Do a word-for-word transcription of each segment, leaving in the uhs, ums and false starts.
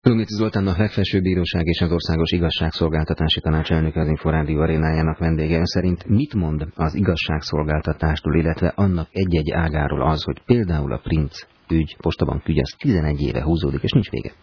Lungéci Zoltán a legfelsőbb bíróság és az Országos Igazságszolgáltatási Tanács elnöke, az Inforádió arénájának vendége. Ön szerint mit mond az igazságszolgáltatástól, illetve annak egy-egy ágáról az, hogy például a Princ ügy, Postabank ügy, az tizenegy éve húzódik, és nincs vége?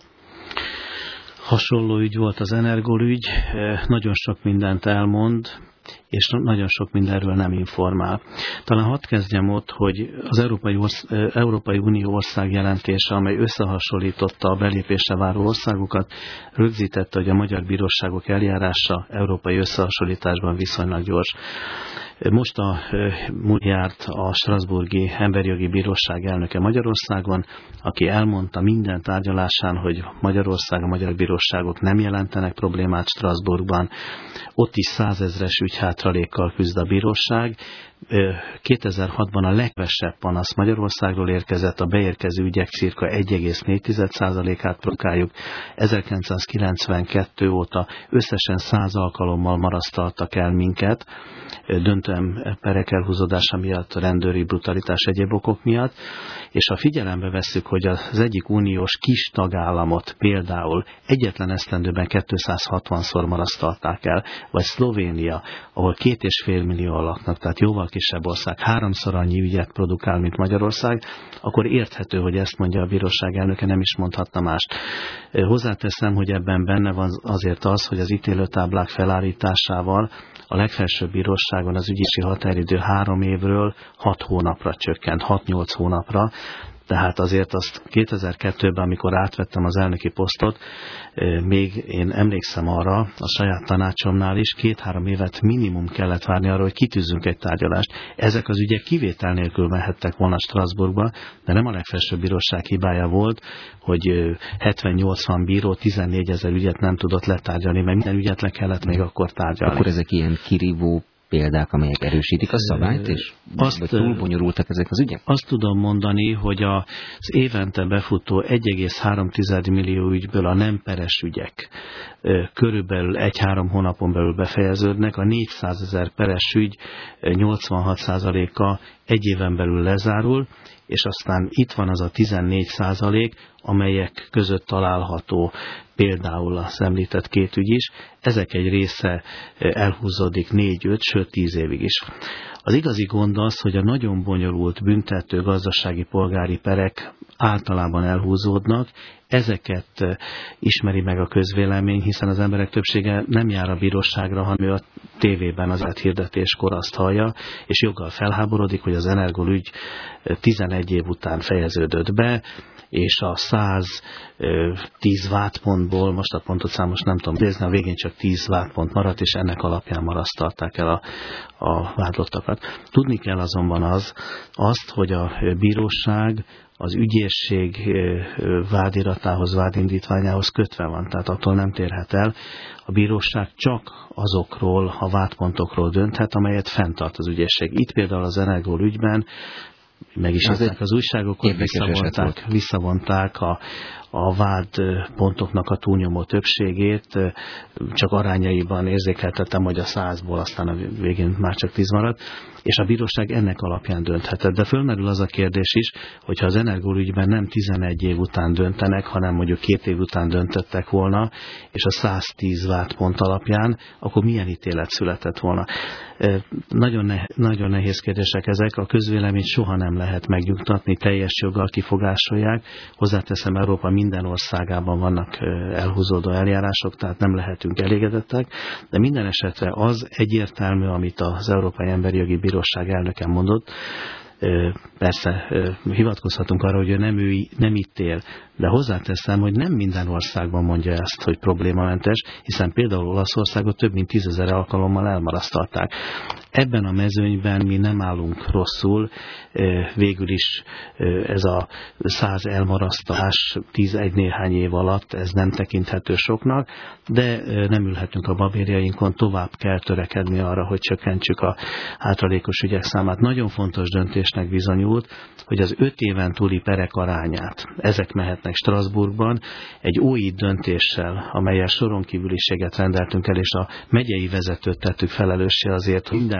Hasonló ügy volt az Energol ügy, nagyon sok mindent elmond, és nagyon sok mindenről nem informál. Talán hadd kezdjem ott, hogy az Európai, Orsz- Európai Unió országjelentése, amely összehasonlította a belépésre váró országokat, rögzítette, hogy a magyar bíróságok eljárása európai összehasonlításban viszonylag gyors. Most a múlt járt a Strasbourgi Emberjogi Bíróság elnöke Magyarországon, aki elmondta minden tárgyalásán, hogy Magyarország, a magyar bíróságok nem jelentenek problémát Strasbourgban. Ott is százezres ügyhátralékkal küzd a bíróság. kétezer-hatban a legkevesebb panasz Magyarországról érkezett, a beérkező ügyek cirka egy egész négy százalékát produkáljuk. ezerkilencszázkilencvenkettő óta összesen száz alkalommal marasztaltak el minket, döntően perek elhúzódása miatt, rendőri brutalitás, egyéb okok miatt, és ha figyelembe vesszük, hogy az egyik uniós kis tagállamot például egyetlen esztendőben kétszázhatvanszor marasztalták el, vagy Szlovénia, ahol két és fél millió laknak, tehát jóval kisebb ország, háromszor annyi ügyet produkál, mint Magyarország, akkor érthető, hogy ezt mondja a bíróság elnöke, nem is mondhatna mást. Hozzáteszem, hogy ebben benne van azért az, hogy az ítélőtáblák felállításával a legfelsőbb bíróságon az ügyési határidő három évről hat hónapra csökkent, hat-nyolc hónapra. Tehát azért azt kétezer-kettőben, amikor átvettem az elnöki posztot, még én emlékszem arra, a saját tanácsomnál is, két-három évet minimum kellett várni arra, hogy kitűzzünk egy tárgyalást. Ezek az ügyek kivétel nélkül mehettek volna Strasbourgba, de nem a legfelsőbb bíróság hibája volt, hogy hetven-nyolcvan bíró tizennégyezer ügyet nem tudott letárgyalni, mert minden ügyet le kellett még akkor tárgyalni. Akkor ezek ilyen kirívó példák, amelyek erősítik a szabályt, és azt, vagy túl bonyolultak ezek az ügyek? Azt tudom mondani, hogy az évente befutó egy egész három millió ügyből a nem peres ügyek körülbelül egy-három hónapon belül befejeződnek, a négyszázezer peres ügy nyolcvanhat százaléka egy éven belül lezárul, és aztán itt van az a tizennégy százalék, amelyek között található például az említett két ügy is, ezek egy része elhúzódik négy-öt, sőt tíz évig is. Az igazi gond az, hogy a nagyon bonyolult büntető gazdasági polgári perek általában elhúzódnak, ezeket ismeri meg a közvélemény, hiszen az emberek többsége nem jár a bíróságra, hanem ő a tévében az áthirdetéskor azt hallja, és joggal felháborodik, hogy az Energol ügy tizenegy év után fejeződött be, és a száz tíz vádpontból, most a pontot számos nem tudom nézni, a végén csak tíz vádpont maradt, és ennek alapján marasztalták el a, a vádlottakat. Tudni kell azonban az, azt, hogy a bíróság az ügyészség vádiratához, vádindítványához kötve van, tehát attól nem térhet el. A bíróság csak azokról a vádpontokról dönthet, amelyet fenntart az ügyészség. Itt például az Energol ügyben meg is adták az újságok, hogy visszavonták, visszavonták a, a vádpontoknak a túlnyomó többségét, csak arányaiban érzékeltettem, hogy a százból aztán a végén már csak tíz maradt, és a bíróság ennek alapján dönthetett. De fölmerül az a kérdés is, hogyha az Energol ügyben nem tizenegy év után döntenek, hanem mondjuk két év után döntöttek volna, és a száztíz vádpont alapján, akkor milyen ítélet született volna? Nagyon, ne, nagyon nehéz kérdések ezek, a közvéleményt soha nem lehet megnyugtatni, teljes joggal kifogásolják. Hozzáteszem, Európa minden országában vannak elhúzódó eljárások, tehát nem lehetünk elégedettek, de minden esetre az egyértelmű, amit az Európai Emberi Jogi Bíróság elnöke mondott, persze hivatkozhatunk arra, hogy ő nem, ő nem itt él, de hozzáteszem, hogy nem minden országban mondja ezt, hogy problémamentes, hiszen például Olaszországot több mint tízezer alkalommal elmarasztalták. Ebben a mezőnyben mi nem állunk rosszul, végül is ez a száz elmarasztalás tizenegy néhány év alatt, ez nem tekinthető soknak, de nem ülhetünk a babérjainkon, tovább kell törekedni arra, hogy csökkentsük a hátralékos ügyek számát. Nagyon fontos döntésnek bizonyult, hogy az öt éven túli perek arányát, ezek mehetnek Strasbourgban, egy új döntéssel, amellyel soron kívüliséget rendeltünk el, és a megyei vezetőt tettük felelőssé azért, hogy minden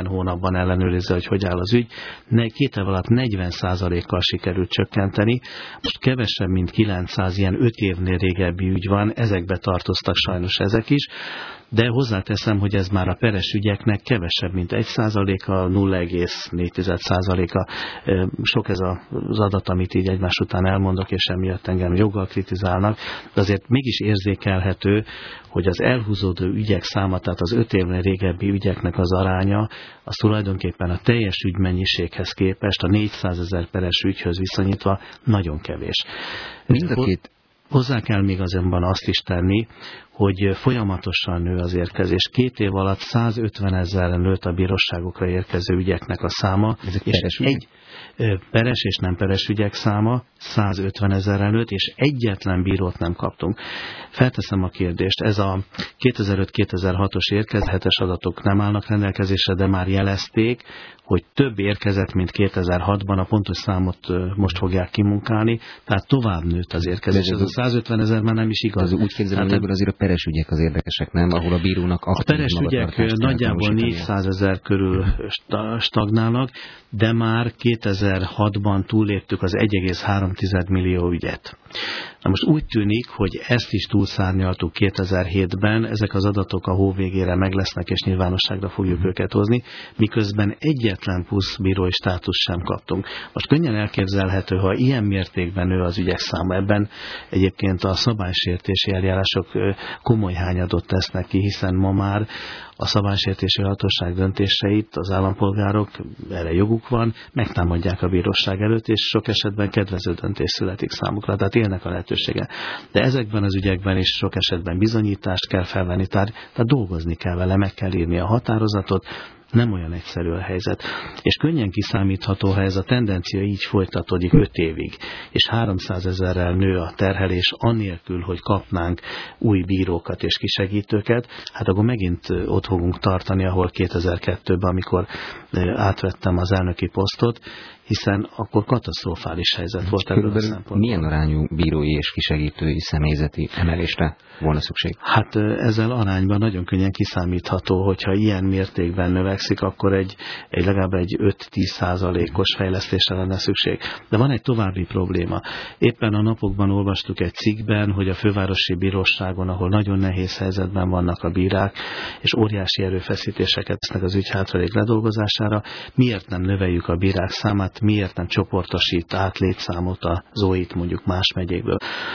minden hónapban ellenőrizze, hogy hogy áll az ügy. Két év alatt negyven százalékkal sikerült csökkenteni. Most kevesebb, mint kilencszáz ilyen öt évnél régebbi ügy van, ezekbe tartoztak sajnos ezek is. De hozzáteszem, hogy ez már a peres ügyeknek kevesebb, mint egy százaléka, nulla egész négy százaléka. Sok ez az adat, amit így egymás után elmondok, és emiatt engem joggal kritizálnak, de azért mégis érzékelhető, hogy az elhúzódó ügyek száma, tehát az öt évnél régebbi ügyeknek az aránya, az tulajdonképpen a teljes ügymennyiséghez képest, a négyszázezer peres ügyhöz viszonyítva nagyon kevés. Mind a két... Hozzá kell még azonban azt is tenni, hogy folyamatosan nő az érkezés. Két év alatt százötven ezerre nőtt a bíróságokra érkező ügyeknek a száma. Ezek és peres egy peres és nem peres ügyek száma százötven ezerre nőtt, és egyetlen bírót nem kaptunk. Felteszem a kérdést, ez a kétezer-öt kétezer-hatos érkezhetes adatok nem állnak rendelkezésre, de már jelezték, hogy több érkezett, mint kétezer-hatban, a pontos számot most fogják kimunkálni, tehát tovább nőtt az érkezés. Ez a százötven ezer már nem is igaz. Az úgy képzelem, hogy ebből azért a peres ügyek az érdekesek, nem? Ahol a bírónak a peres ügyek nagyjából négyszázezer körül stagnálnak, de már kétezer-hatban túlléptük az egy egész három millió ügyet. Na most úgy tűnik, hogy ezt is túlszárnyaltuk kétezer-hétben, ezek az adatok a hó végére meg lesznek, és nyilvánosságra fogjuk őket hozni, miközben egyetlen plusz bírói státuszt sem kaptunk. Most könnyen elképzelhető, ha ilyen mértékben nő az ügyek száma, ebben egyébként a szabálysértési eljárások komoly hányadot tesznek ki, hiszen ma már a szabálysértési hatóság döntéseit az állampolgárok, erre joguk van, megtámadják a bíróság előtt, és sok esetben kedvező döntés születik számukra, tehát élnek a lehetősége. De ezekben az ügyekben is sok esetben bizonyítást kell felvenni, tehát, tehát dolgozni kell vele, meg kell írni a határozatot, nem olyan egyszerű a helyzet. És könnyen kiszámítható, ha ez a tendencia így folytatódik öt évig, és háromszázezerrel nő a terhelés anélkül, hogy kapnánk új bírókat és kisegítőket, hát akkor megint ott fogunk tartani, ahol kétezer-kettőben, amikor átvettem az elnöki posztot, hiszen akkor katasztrofális helyzet volt ebből a szempontból. Milyen arányú bírói és kisegítői személyzeti emelésre volna szükség? Hát ezzel arányban nagyon könnyen kiszámítható, hogyha ilyen mértékben növekszik, akkor egy, egy legalább egy öt-tíz százalékos fejlesztésre lenne szükség. De van egy további probléma. Éppen a napokban olvastuk egy cikkben, hogy a fővárosi bíróságon, ahol nagyon nehéz helyzetben vannak a bírák, és óriási erőfeszítéseket tesznek az ügy hátralék ledolgozására, miért nem növeljük a bírák számát, miért nem csoportosít át létszámot az ó i-t mondjuk más megyékből.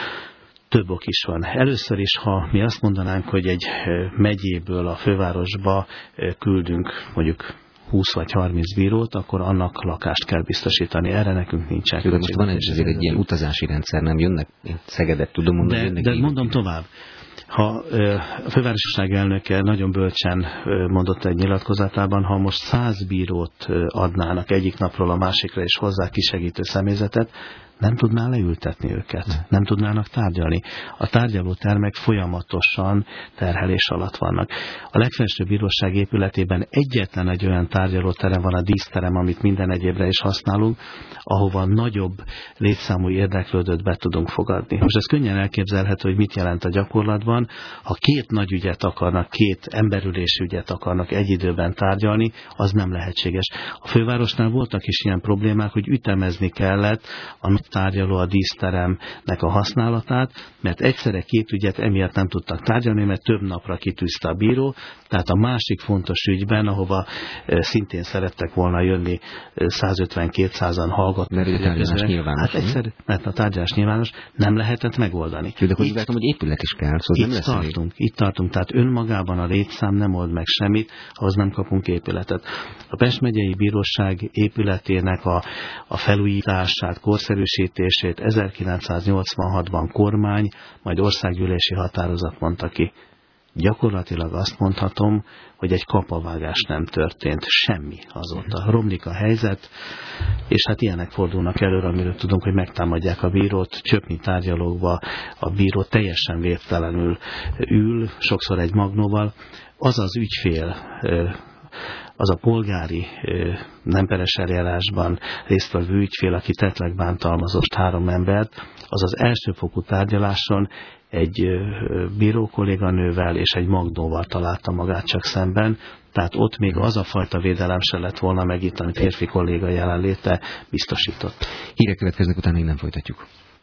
Több ok is van. Először is, ha mi azt mondanánk, hogy egy megyéből a fővárosba küldünk mondjuk húsz vagy harminc bírót, akkor annak lakást kell biztosítani. Erre nekünk nincsen. De most van egy, egy ilyen utazási rendszer, nem jönnek? Én Szegedet tudom mondani. De, de mondom tovább. Ha a fővárosiság elnöke nagyon bölcsen mondott egy nyilatkozatában, ha most száz bírót adnának egyik napról a másikra, és hozzá kisegítő személyzetet, nem tudná leültetni őket, nem tudnának tárgyalni. A tárgyalótermek folyamatosan terhelés alatt vannak. A legfelsőbb bíróság épületében egyetlen egy olyan tárgyalóterem van, a díszterem, amit minden egyébre is használunk, ahova nagyobb létszámú érdeklődőt be tudunk fogadni. Most ez könnyen elképzelhető, hogy mit jelent a gyakorlatban, ha két nagy ügyet akarnak, két emberülési ügyet akarnak egy időben tárgyalni, az nem lehetséges. A fővárosnál voltak is ilyen problémák, hogy ütemezni kellett a tárgyaló a díszteremnek a használatát, mert egyszerre két ügyet emiatt nem tudtak tárgyalni, mert több napra kitűzte a bíró, tehát a másik fontos ügyben, ahova szintén szerettek volna jönni százötven-kétszázan hallgatni. Mert a tárgyalás nyilvános. Hát egyszer, mert a tárgyalás nyilvános, nem lehetett megoldani. Jó, de hogy látom, hogy épület is kell, szóval itt nem lesz tartunk, itt tartunk, tehát önmagában a létszám nem old meg semmit, ahhoz nem kapunk épületet. A Pest megyei bíróság épületének a, a felújítását, korszerűsítését ezerkilencszáznyolcvanhatban kormány, majd országgyűlési határozat mondta ki. Gyakorlatilag azt mondhatom, hogy egy kapavágás nem történt, semmi azóta. Romlik a helyzet, és hát ilyenek fordulnak elő, amiről tudunk, hogy megtámadják a bírót, csöpnyi tárgyalókba a bíró teljesen védtelenül ül, sokszor egy magnóval. Az az ügyfél az a polgári nem peres eljárásban résztvevő ügyfél, aki tettleg bántalmazott három embert, az az elsőfokú tárgyaláson egy bíró kolléganővel és egy magnóval találta magát csak szemben, tehát ott még az a fajta védelem se lett volna meg itt, amit férfi kolléga jelenléte biztosított. Hírek következnek, utána még nem folytatjuk.